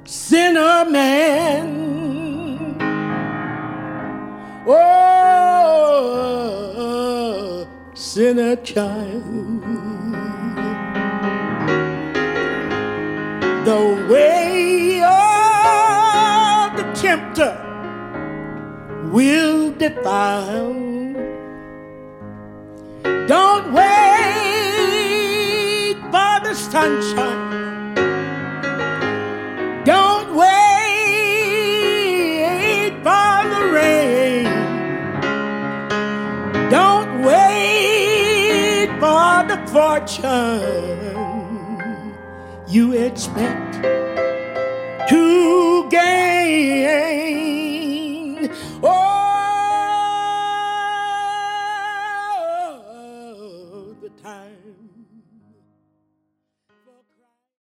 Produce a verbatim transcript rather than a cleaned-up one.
sinner man. Oh, sinner child. The way of the tempter will defile. Don't wait for the sunshine. Don't wait for the rain. Don't wait for the fortune you expect to gain.